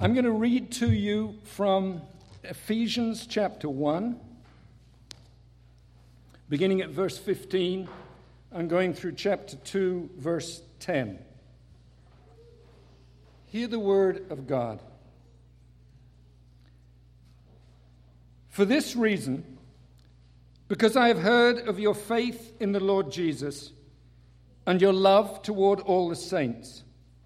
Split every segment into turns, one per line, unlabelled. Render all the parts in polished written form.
I'm going to read to you from Ephesians chapter 1, beginning at verse 15, and going through chapter 2, verse 10. Hear the word of God. For this reason, because I have heard of your faith in the Lord Jesus and your love toward all the saints,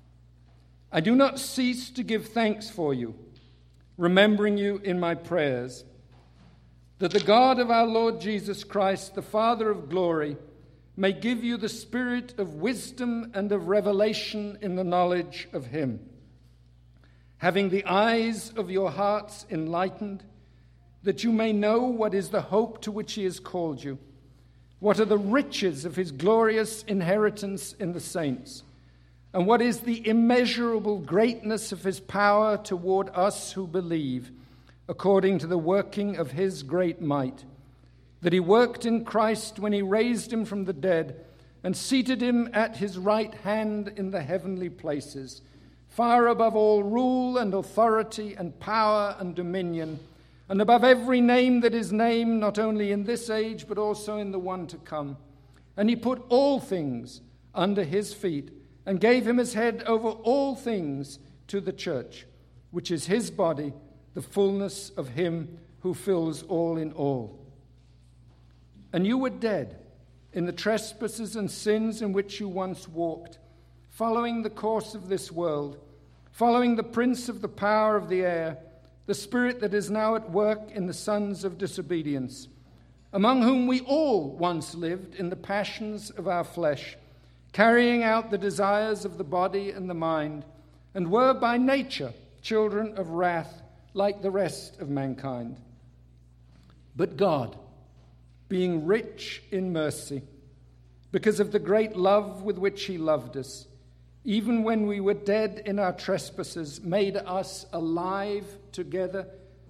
I do not cease to give thanks for you, remembering you in my prayers, that the God of our Lord Jesus Christ, the Father of glory, may give you the spirit of wisdom and of revelation in the knowledge of him, having the eyes of your hearts enlightened, that you may know what is the hope to which he has called you, what are the riches of his glorious inheritance in the saints, and what is the immeasurable greatness of his power toward us who believe, according to the working of his great might, that he worked in Christ when he raised him from the dead and seated him at his right hand in the heavenly places, far above all rule and authority and power and dominion, and above every name that is named, not only in this age, but also in the one to come. And he put all things under his feet, and gave him his head over all things to the church, which is his body, the fullness of him who fills all in all. And you were dead in the trespasses and sins in which you once walked, following the course of this world, following the prince of the power of the air, the spirit that is now at work in the sons of disobedience, among whom we all once lived in the passions of our flesh, carrying out the desires of the body and the mind, and were by nature children of wrath like the rest of mankind. But God, being rich in mercy, because of the great love with which he loved us, even when we were dead in our trespasses, made us alive together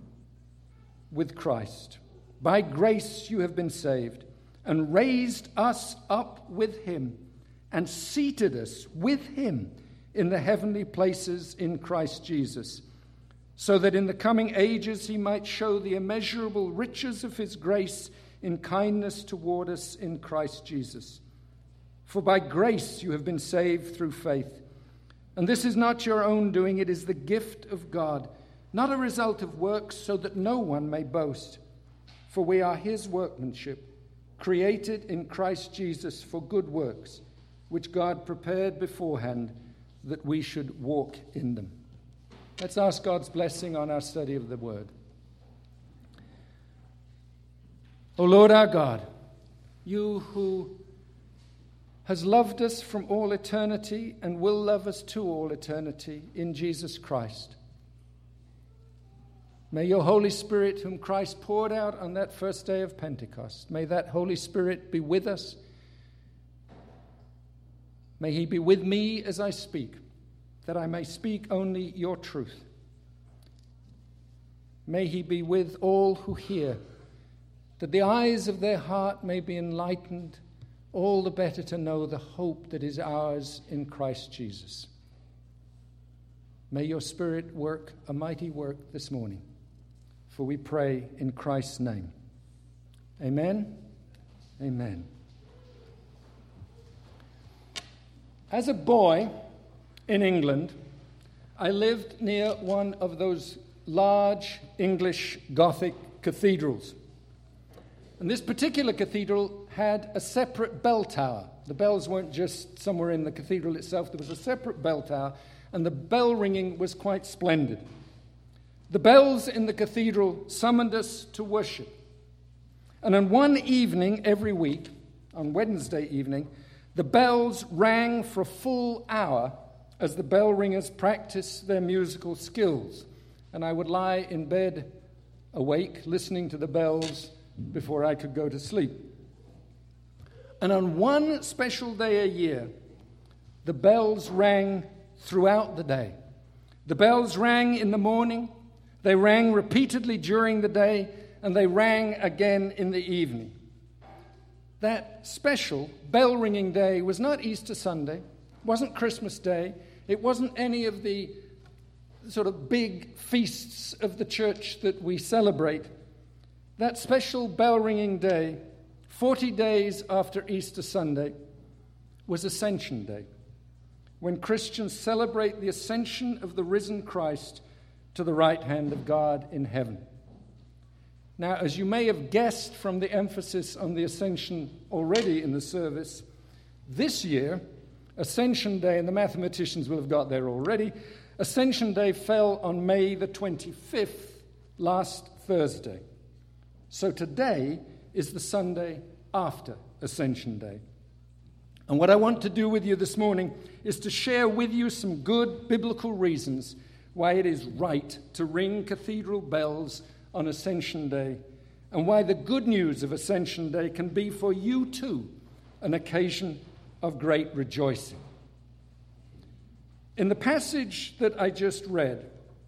with Christ. By grace you have been saved, and raised us up with him, and seated us with him in the heavenly places in Christ Jesus, so that in the coming ages he might show the immeasurable riches of his grace in kindness toward us in Christ Jesus. For by grace you have been saved through faith. And this is not your own doing, it is the gift of God, not a result of works, so that no one may boast. For we are his workmanship, created in Christ Jesus for good works, which God prepared beforehand that we should walk in them. Let's ask God's blessing on our study of the word. O Lord our God, you who has loved us from all eternity and will love us to all eternity in Jesus Christ, may your Holy Spirit, whom Christ poured out on that first day of Pentecost, may that Holy Spirit be with us. May he be with me as I speak, that I may speak only your truth. May he be with all who hear, that the eyes of their heart may be enlightened, all the better to know the hope that is ours in Christ Jesus. May your Spirit work a mighty work this morning, for we pray in Christ's name. Amen. Amen. As a boy in England, I lived near one of those large English Gothic cathedrals. And this particular cathedral had a separate bell tower. The bells weren't just somewhere in the cathedral itself. There was a separate bell tower, and the bell ringing was quite splendid. The bells in the cathedral summoned us to worship. And on one evening every week, on Wednesday evening, the bells rang for a full hour as the bell ringers practiced their musical skills. And I would lie in bed awake, listening to the bells before I could go to sleep. And on one special day a year, the bells rang throughout the day. The bells rang in the morning, they rang repeatedly during the day, and they rang again in the evening. That special bell-ringing day was not Easter Sunday, wasn't Christmas Day, it wasn't any of the sort of big feasts of the church that we celebrate, that special bell-ringing day, 40 days after Easter Sunday, was Ascension Day, when Christians celebrate the ascension of the risen Christ to the right hand of God in heaven. Now, as you may have guessed from the emphasis on the ascension already in the service, this year, Ascension Day, and the mathematicians will have got there already, Ascension Day fell on May the 25th, last Thursday. So today is the Sunday after Ascension Day. And what I want to do with you this morning is to share with you some good biblical reasons why it is right to ring cathedral bells on Ascension Day, and why the good news of Ascension Day can be for you too an occasion of great rejoicing. In the passage that I just read,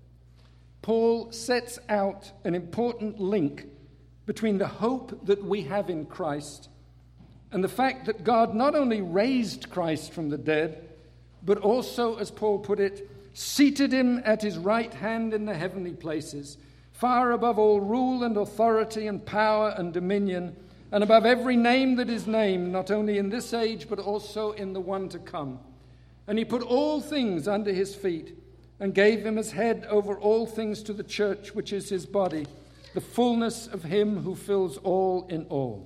Paul sets out an important link between the hope that we have in Christ and the fact that God not only raised Christ from the dead, but also, as Paul put it, seated him at his right hand in the heavenly places, far above all rule and authority and power and dominion, and above every name that is named, not only in this age, but also in the one to come. And he put all things under his feet, and gave him as head over all things to the church, which is his body, the fullness of him who fills all in all.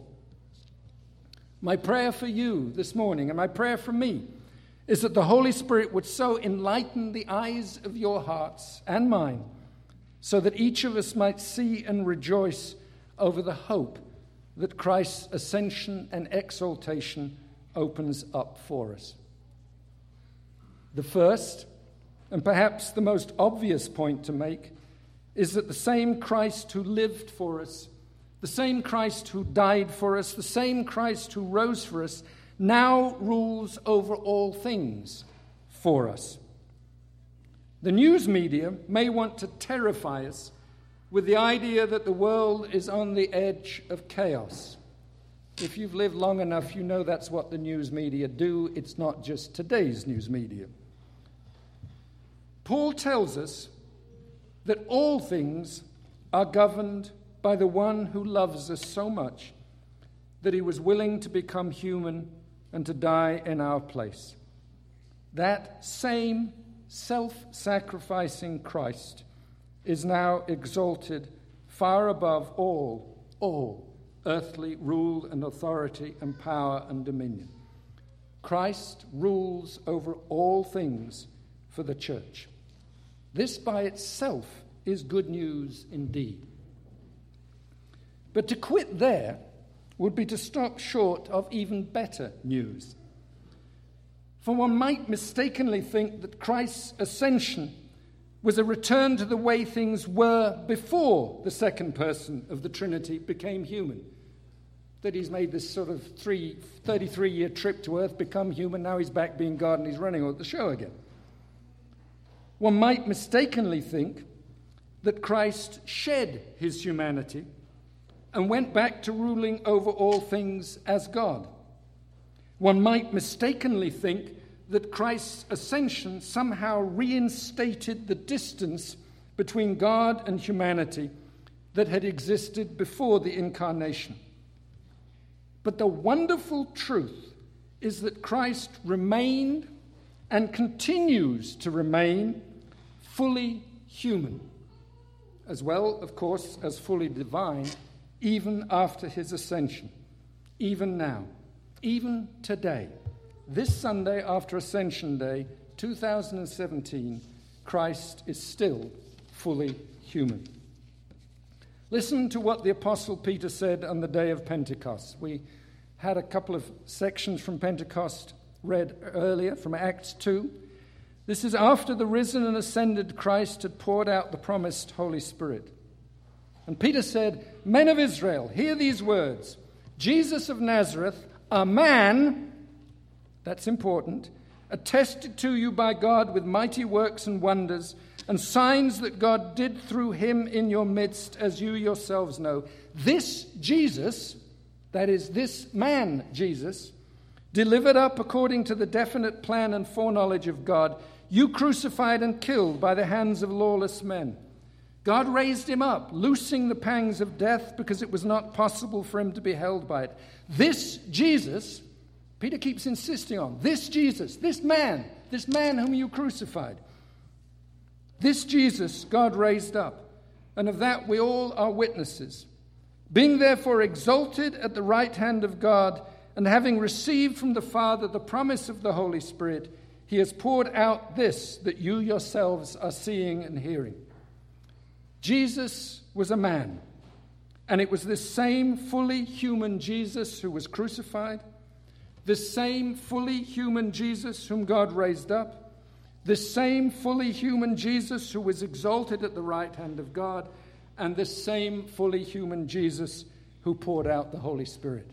My prayer for you this morning, and my prayer for me, is that the Holy Spirit would so enlighten the eyes of your hearts and mine, so that each of us might see and rejoice over the hope that Christ's ascension and exaltation opens up for us. The first, and perhaps the most obvious point to make, is that the same Christ who lived for us, the same Christ who died for us, the same Christ who rose for us, now rules over all things for us. The news media may want to terrify us with the idea that the world is on the edge of chaos. If you've lived long enough, you know that's what the news media do. It's not just today's news media. Paul tells us that all things are governed by the one who loves us so much that he was willing to become human and to die in our place. That same self-sacrificing Christ is now exalted far above all earthly rule and authority and power and dominion. Christ rules over all things for the church. This by itself is good news indeed. But to quit there would be to stop short of even better news. For one might mistakenly think that Christ's ascension was a return to the way things were before the second person of the Trinity became human. That he's made this sort of 33-year trip to earth, become human, now he's back being God and he's running the show again. One might mistakenly think that Christ shed his humanity and went back to ruling over all things as God. One might mistakenly think that Christ's ascension somehow reinstated the distance between God and humanity that had existed before the incarnation. But the wonderful truth is that Christ remained and continues to remain fully human, as well, of course, as fully divine, even after his ascension, even now, even today. This Sunday after Ascension Day, 2017, Christ is still fully human. Listen to what the Apostle Peter said on the day of Pentecost. We had a couple of sections from Pentecost read earlier from Acts 2. This is after the risen and ascended Christ had poured out the promised Holy Spirit. And Peter said, "Men of Israel, hear these words. Jesus of Nazareth, a man," that's important, "attested to you by God with mighty works and wonders and signs that God did through him in your midst, as you yourselves know. This Jesus," that is, this man, Jesus, "delivered up according to the definite plan and foreknowledge of God, you crucified and killed by the hands of lawless men. God raised him up, loosing the pangs of death, because it was not possible for him to be held by it. This Jesus, Peter keeps insisting on, this Jesus, this man whom you crucified, this Jesus God raised up, and of that we all are witnesses. Being therefore exalted at the right hand of God, and having received from the Father the promise of the Holy Spirit, he has poured out this that you yourselves are seeing and hearing. Jesus was a man, and it was this same fully human Jesus who was crucified, this same fully human Jesus whom God raised up, this same fully human Jesus who was exalted at the right hand of God, and this same fully human Jesus who poured out the Holy Spirit.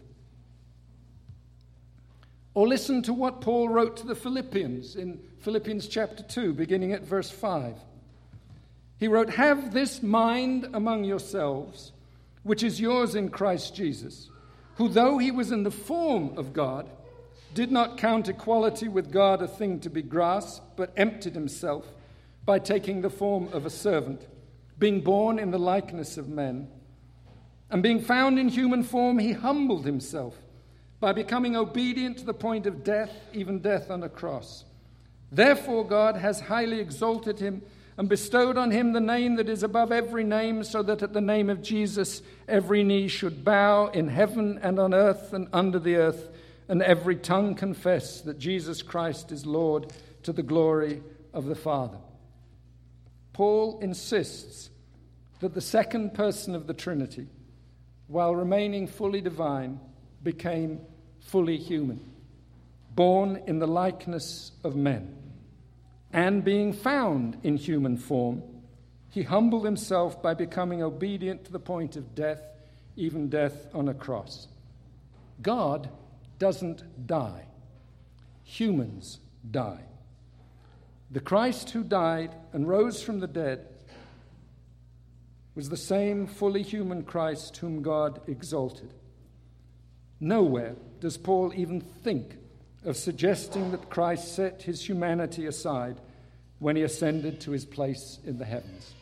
Or listen to what Paul wrote to the Philippians in Philippians chapter 2, beginning at verse 5. He wrote, "Have this mind among yourselves, which is yours in Christ Jesus, who though he was in the form of God, did not count equality with God a thing to be grasped, but emptied himself by taking the form of a servant, being born in the likeness of men. And being found in human form, he humbled himself by becoming obedient to the point of death, even death on a cross. Therefore God has highly exalted him and bestowed on him the name that is above every name, so that at the name of Jesus every knee should bow in heaven and on earth and under the earth, and every tongue confess that Jesus Christ is Lord, to the glory of the Father." Paul insists that the second person of the Trinity, while remaining fully divine, became fully human, born in the likeness of men. And being found in human form, he humbled himself by becoming obedient to the point of death, even death on a cross. God doesn't die. Humans die. The Christ who died and rose from the dead was the same fully human Christ whom God exalted. Nowhere does Paul even think of suggesting that Christ set his humanity aside when he ascended to his place in the heavens.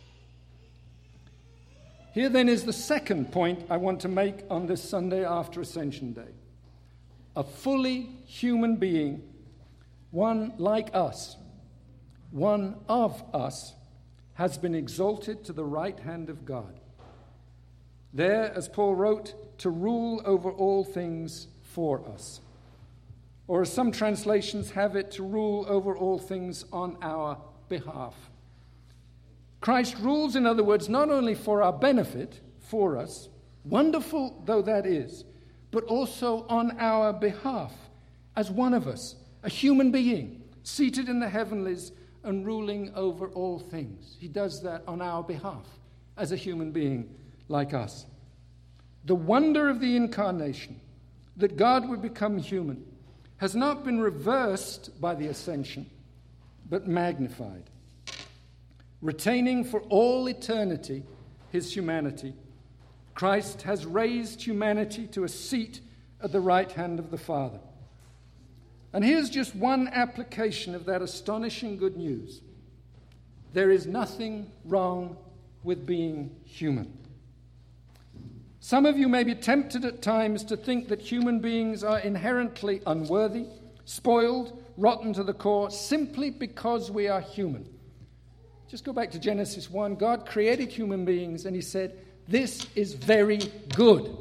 Here then is the second point I want to make on this Sunday after Ascension Day. A fully human being, one like us, one of us, has been exalted to the right hand of God. There, as Paul wrote, to rule over all things for us. Or as some translations have it, to rule over all things on our behalf. Christ rules, in other words, not only for our benefit, for us, wonderful though that is, but also on our behalf, as one of us, a human being, seated in the heavenlies and ruling over all things. He does that on our behalf, as a human being like us. The wonder of the incarnation, that God would become human, has not been reversed by the ascension, but magnified. Retaining for all eternity his humanity, Christ has raised humanity to a seat at the right hand of the Father. And here's just one application of that astonishing good news. There is nothing wrong with being human. Some of you may be tempted at times to think that human beings are inherently unworthy, spoiled, rotten to the core, simply because we are human. Just go back to Genesis 1. God created human beings and he said, "This is very good."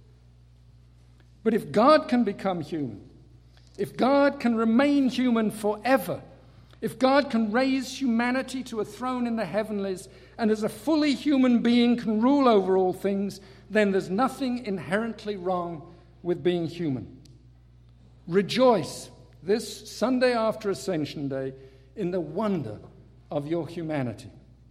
But if God can become human, if God can remain human forever, if God can raise humanity to a throne in the heavenlies, and as a fully human being can rule over all things, then there's nothing inherently wrong with being human. Rejoice this Sunday after Ascension Day in the wonder of your humanity.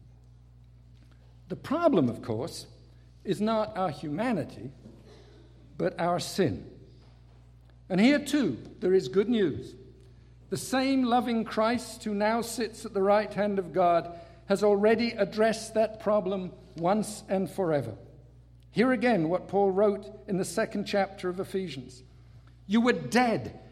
The problem, of course, is not our humanity, but our sin. And here too, there is good news. The same loving Christ who now sits at the right hand of God has already addressed that problem once and forever. Hear again what Paul wrote in the 2nd chapter of Ephesians. You were dead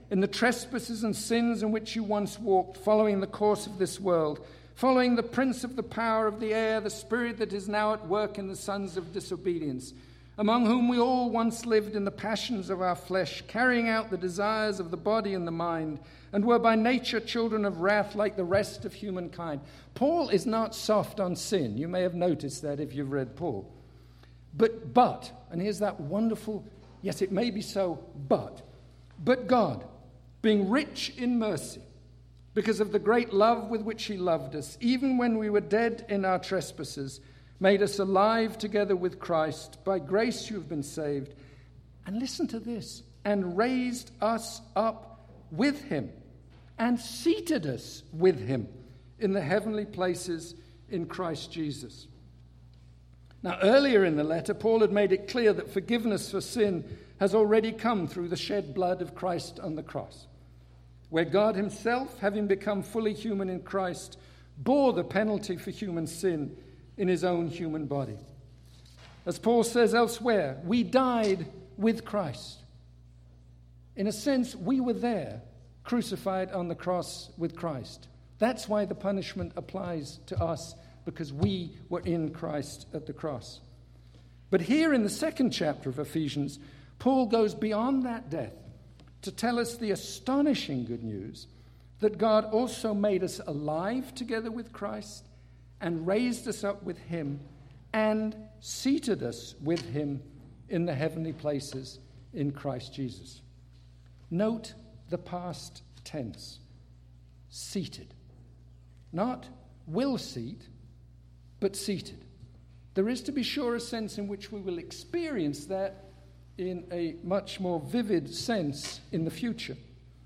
in the trespasses and sins in which you once walked, following the course of this world, following the prince of the power of the air, the spirit that is now at work in the sons of disobedience, among whom we all once lived in the passions of our flesh, carrying out the desires of the body and the mind, and were by nature children of wrath like the rest of humankind. Paul is not soft on sin. You may have noticed that if you've read Paul. But, and here's that wonderful, yes, it may be so, but God, being rich in mercy, because of the great love with which he loved us, even when we were dead in our trespasses, made us alive together with Christ. By grace you have been saved. And listen to this. And raised us up with him and seated us with him in the heavenly places in Christ Jesus. Now, earlier in the letter, Paul had made it clear that forgiveness for sin has already come through the shed blood of Christ on the cross, where God himself, having become fully human in Christ, bore the penalty for human sin in his own human body. As Paul says elsewhere, we died with Christ. In a sense, we were there, crucified on the cross with Christ. That's why the punishment applies to us, because we were in Christ at the cross. But here in the second chapter of Ephesians, Paul goes beyond that death to tell us the astonishing good news that God also made us alive together with Christ and raised us up with him and seated us with him in the heavenly places in Christ Jesus. Note the past tense. Seated. Not will seat, but seated. There is, to be sure, a sense in which we will experience that in a much more vivid sense in the future.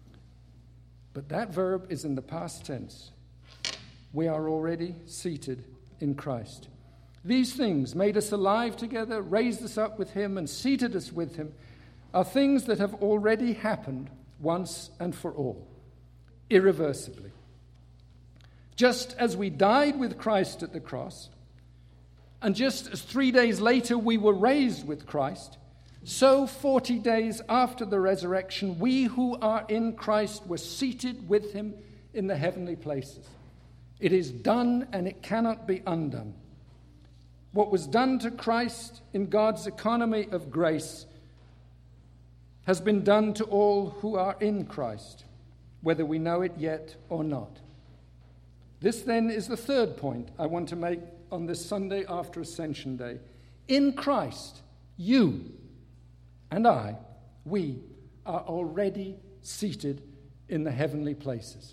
But that verb is in the past tense. We are already seated in Christ. These things made us alive together, raised us up with him, and seated us with him, are things that have already happened once and for all, irreversibly. Just as we died with Christ at the cross, and just as 3 days later we were raised with Christ, so 40 days after the resurrection, we who are in Christ were seated with him in the heavenly places. It is done and it cannot be undone. What was done to Christ in God's economy of grace has been done to all who are in Christ, whether we know it yet or not. This then is the third point I want to make on this Sunday after Ascension Day. In Christ, you and I, we are already seated in the heavenly places.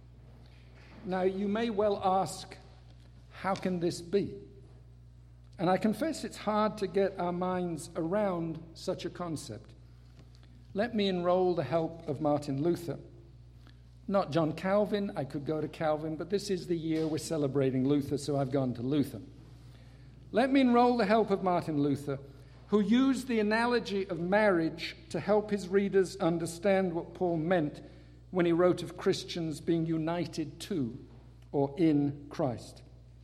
Now, you may well ask, how can this be? And I confess it's hard to get our minds around such a concept. Let me enroll the help of Martin Luther. Not John Calvin. I could go to Calvin, but this is the year we're celebrating Luther, so I've gone to Luther. Let me enroll the help of Martin Luther, who used the analogy of marriage to help his readers understand what Paul meant when he wrote of Christians being united to or in Christ.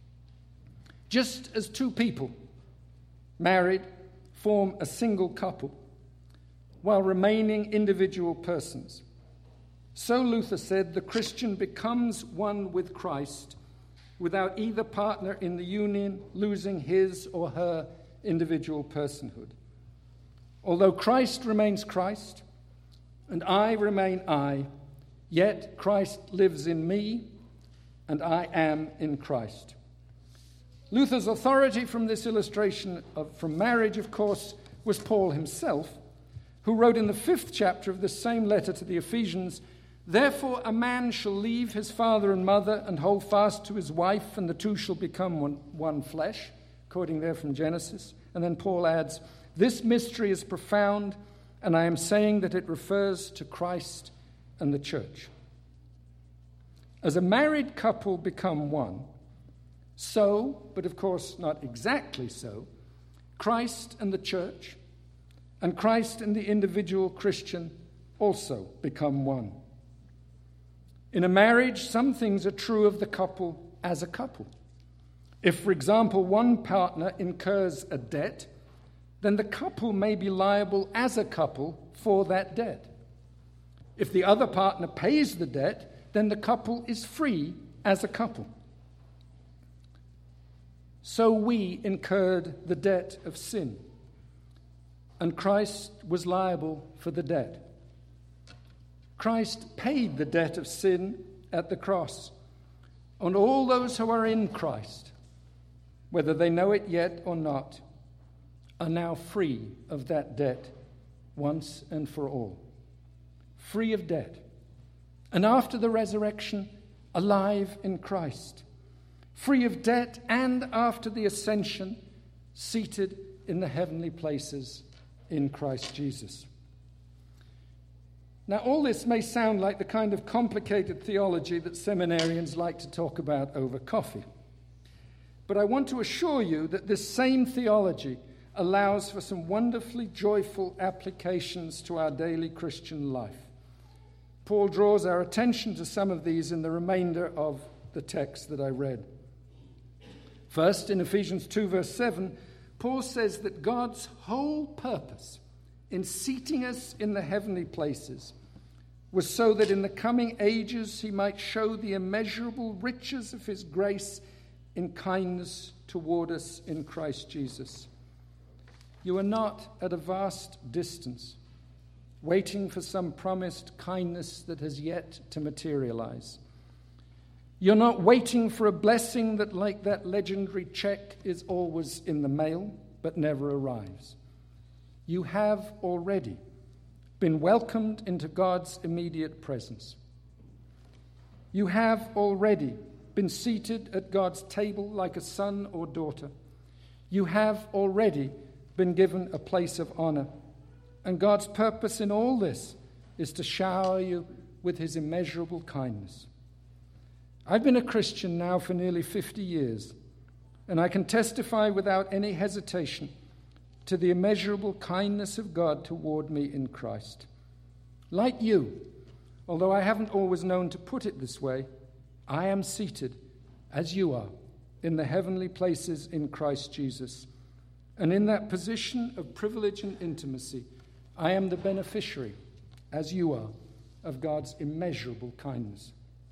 Just as two people, married, form a single couple while remaining individual persons, so Luther said the Christian becomes one with Christ without either partner in the union losing his or her individual personhood. Although Christ remains Christ and I remain I, yet Christ lives in me and I am in Christ. Luther's authority from this illustration from marriage, of course, was Paul himself, who wrote in the 5th chapter of this same letter to the Ephesians, "Therefore a man shall leave his father and mother and hold fast to his wife, and the two shall become one flesh," quoting there from Genesis. And then Paul adds, "This mystery is profound, and I am saying that it refers to Christ and the church." As a married couple become one, so, but of course not exactly so, Christ and the church, and Christ and the individual Christian also become one. In a marriage, some things are true of the couple as a couple. If, for example, one partner incurs a debt, then the couple may be liable as a couple for that debt. If the other partner pays the debt, then the couple is free as a couple. So we incurred the debt of sin, and Christ was liable for the debt. Christ paid the debt of sin at the cross, and all those who are in Christ, whether they know it yet or not, are now free of that debt once and for all. Free of debt. And after the resurrection, alive in Christ. Free of debt, and after the ascension, seated in the heavenly places in Christ Jesus. Now, all this may sound like the kind of complicated theology that seminarians like to talk about over coffee. But I want to assure you that this same theology allows for some wonderfully joyful applications to our daily Christian life. Paul draws our attention to some of these in the remainder of the text that I read. First, in Ephesians 2, verse 7, Paul says that God's whole purpose in seating us in the heavenly places was so that in the coming ages he might show the immeasurable riches of his grace in kindness toward us in Christ Jesus. You are not at a vast distance, waiting for some promised kindness that has yet to materialize. You're not waiting for a blessing that, like that legendary check, is always in the mail but never arrives. You have already been welcomed into God's immediate presence. You have already been seated at God's table like a son or daughter. You have already been given a place of honor. And God's purpose in all this is to shower you with his immeasurable kindness. I've been a Christian now for nearly 50 years, and I can testify without any hesitation to the immeasurable kindness of God toward me in Christ. Like you, although I haven't always known to put it this way, I am seated, as you are, in the heavenly places in Christ Jesus. And in that position of privilege and intimacy, I am the beneficiary, as you are, of God's immeasurable kindness.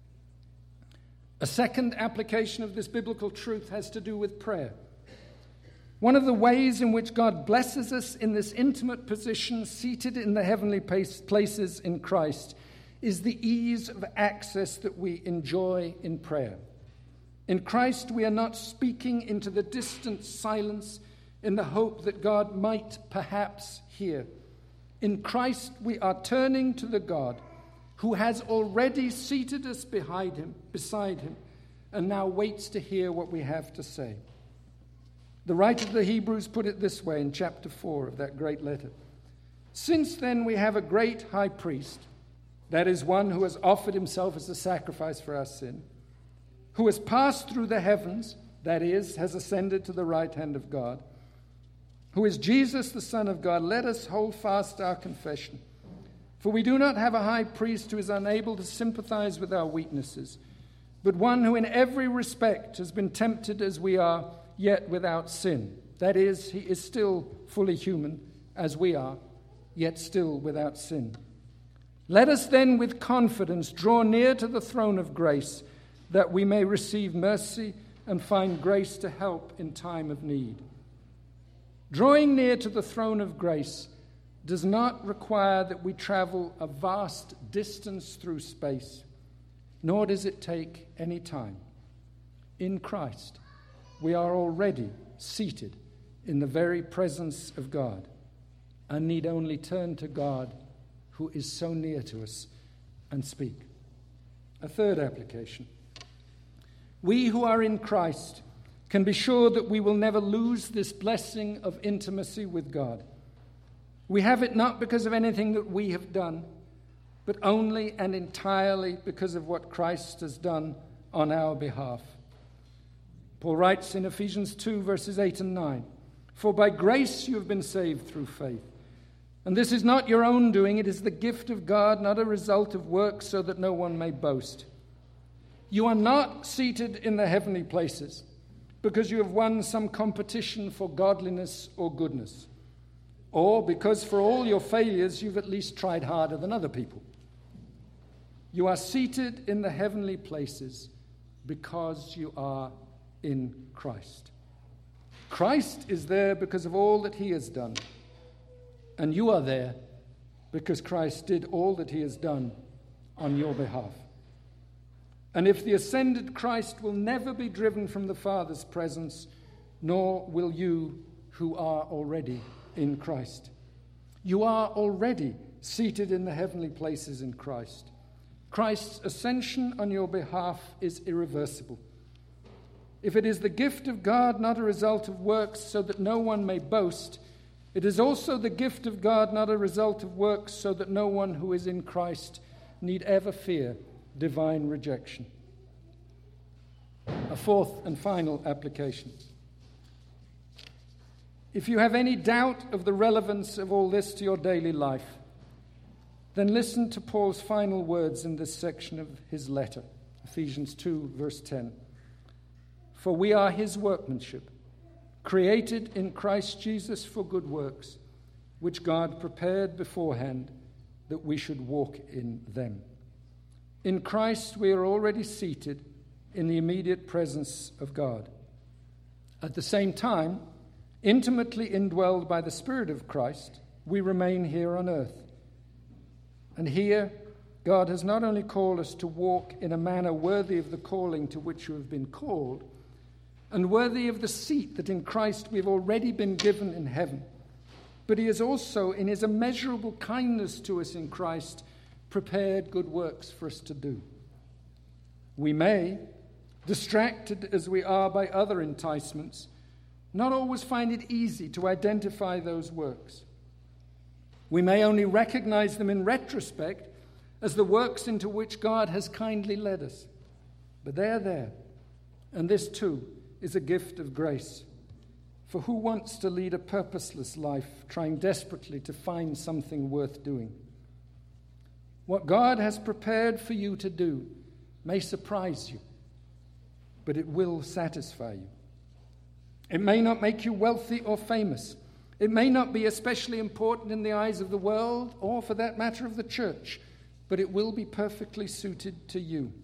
A second application of this biblical truth has to do with prayer. One of the ways in which God blesses us in this intimate position, seated in the heavenly places in Christ, is the ease of access that we enjoy in prayer. In Christ, we are not speaking into the distant silence in the hope that God might perhaps hear. In Christ, we are turning to the God who has already seated us beside him, and now waits to hear what we have to say. The writer of the Hebrews put it this way in chapter 4 of that great letter. Since then we have a great high priest, that is one who has offered himself as a sacrifice for our sin, who has passed through the heavens, that is, has ascended to the right hand of God, who is Jesus, the Son of God. Let us hold fast our confession. For we do not have a high priest who is unable to sympathize with our weaknesses, but one who in every respect has been tempted as we are, yet without sin. That is, he is still fully human, as we are, yet still without sin. Let us then with confidence draw near to the throne of grace, that we may receive mercy and find grace to help in time of need. Drawing near to the throne of grace does not require that we travel a vast distance through space, nor does it take any time. In Christ, we are already seated in the very presence of God and need only turn to God who is so near to us and speak. A third application. We who are in Christ can be sure that we will never lose this blessing of intimacy with God. We have it not because of anything that we have done, but only and entirely because of what Christ has done on our behalf. Paul writes in Ephesians 2, verses 8 and 9, "For by grace you have been saved through faith. And this is not your own doing, it is the gift of God, not a result of works, so that no one may boast. You are not seated in the heavenly places because you have won some competition for godliness or goodness, or because for all your failures you've at least tried harder than other people. You are seated in the heavenly places because you are in Christ. Christ is there because of all that he has done, and you are there because Christ did all that he has done on your behalf. And if the ascended Christ will never be driven from the Father's presence, nor will you who are already in Christ. You are already seated in the heavenly places in Christ. Christ's ascension on your behalf is irreversible. If it is the gift of God, not a result of works, so that no one may boast, it is also the gift of God, not a result of works, so that no one who is in Christ need ever fear divine rejection. A fourth and final application. If you have any doubt of the relevance of all this to your daily life, then listen to Paul's final words in this section of his letter, Ephesians 2, verse 10. For we are his workmanship, created in Christ Jesus for good works, which God prepared beforehand that we should walk in them. In Christ we are already seated in the immediate presence of God. At the same time, intimately indwelled by the Spirit of Christ, we remain here on earth. And here, God has not only called us to walk in a manner worthy of the calling to which you have been called, and worthy of the seat that in Christ we've already been given in heaven, but he has also, in his immeasurable kindness to us in Christ, prepared good works for us to do. We may, distracted as we are by other enticements, not always find it easy to identify those works. We may only recognize them in retrospect as the works into which God has kindly led us. But they are there, and this too is a gift of grace. For who wants to lead a purposeless life, trying desperately to find something worth doing? What God has prepared for you to do may surprise you, but it will satisfy you. It may not make you wealthy or famous. It may not be especially important in the eyes of the world, or for that matter of the church, but it will be perfectly suited to you.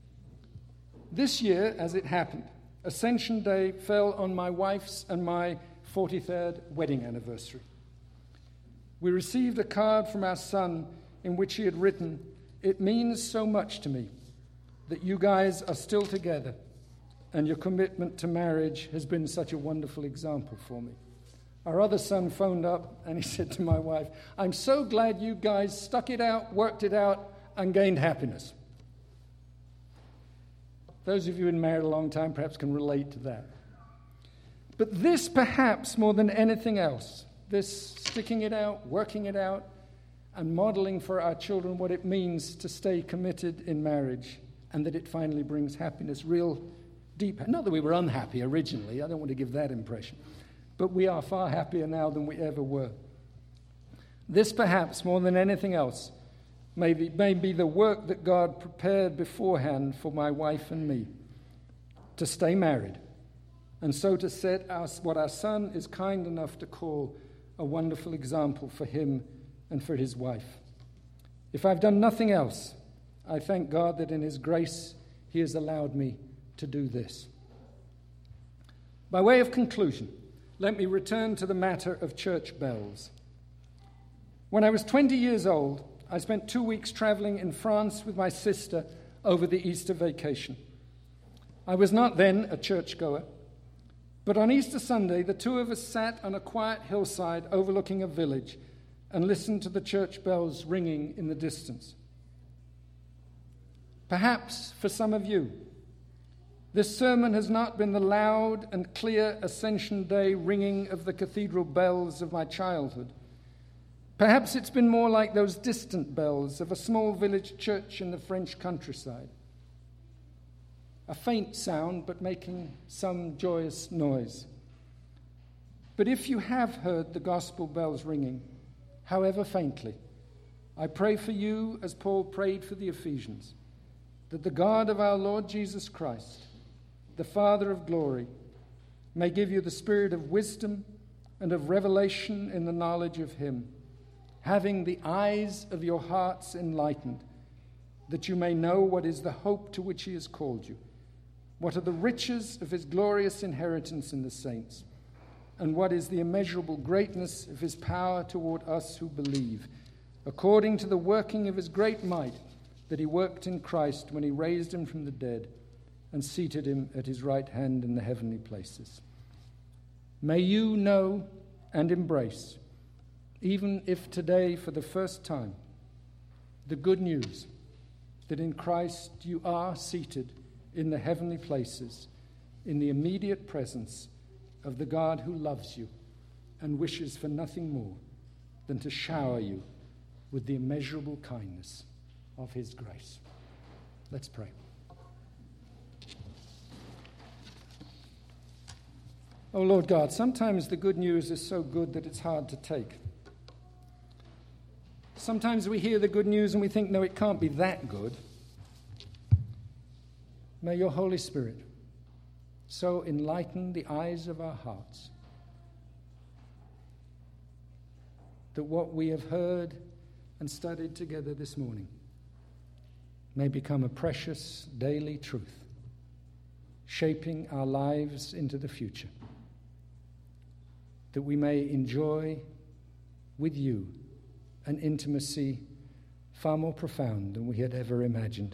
This year, as it happened, Ascension Day fell on my wife's and my 43rd wedding anniversary. We received a card from our son in which he had written, "It means so much to me that you guys are still together, and your commitment to marriage has been such a wonderful example for me." Our other son phoned up and he said to my wife, "I'm so glad you guys stuck it out, worked it out, and gained happiness." Those of you who've been married a long time perhaps can relate to that. But this, perhaps more than anything else, this sticking it out, working it out, and modeling for our children what it means to stay committed in marriage, and that it finally brings happiness, real deep. Not that we were unhappy originally, I don't want to give that impression, but we are far happier now than we ever were. This, perhaps more than anything else, may be the work that God prepared beforehand for my wife and me, to stay married, and so to set what our son is kind enough to call a wonderful example for him and for his wife. If I've done nothing else, I thank God that in his grace he has allowed me to do this. By way of conclusion, let me return to the matter of church bells. When I was 20 years old, I spent 2 weeks traveling in France with my sister over the Easter vacation. I was not then a churchgoer, but on Easter Sunday, the two of us sat on a quiet hillside overlooking a village and listened to the church bells ringing in the distance. Perhaps for some of you, this sermon has not been the loud and clear Ascension Day ringing of the cathedral bells of my childhood. Perhaps it's been more like those distant bells of a small village church in the French countryside. A faint sound, but making some joyous noise. But if you have heard the gospel bells ringing, however faintly, I pray for you as Paul prayed for the Ephesians, that the God of our Lord Jesus Christ, the Father of glory, may give you the spirit of wisdom and of revelation in the knowledge of him, having the eyes of your hearts enlightened, that you may know what is the hope to which he has called you, what are the riches of his glorious inheritance in the saints, and what is the immeasurable greatness of his power toward us who believe, according to the working of his great might that he worked in Christ when he raised him from the dead and seated him at his right hand in the heavenly places. May you know and embrace, even if today for the first time, the good news that in Christ you are seated in the heavenly places, in the immediate presence of the God who loves you and wishes for nothing more than to shower you with the immeasurable kindness of his grace. Let's pray. Oh Lord God, sometimes the good news is so good that it's hard to take. Sometimes we hear the good news and we think, no, it can't be that good. May your Holy Spirit so enlighten the eyes of our hearts that what we have heard and studied together this morning may become a precious daily truth, shaping our lives into the future, that we may enjoy with you an intimacy far more profound than we had ever imagined.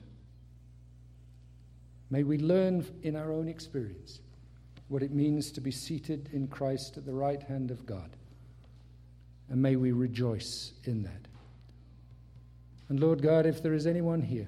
May we learn in our own experience what it means to be seated in Christ at the right hand of God. And may we rejoice in that. And Lord God, if there is anyone here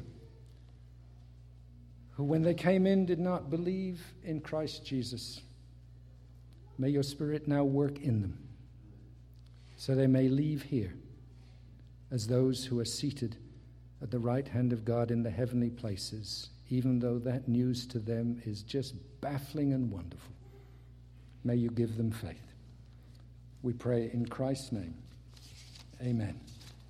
who when they came in did not believe in Christ Jesus, may your Spirit now work in them so they may leave here as those who are seated at the right hand of God in the heavenly places, even though that news to them is just baffling and wonderful. May you give them faith. We pray in Christ's name. Amen.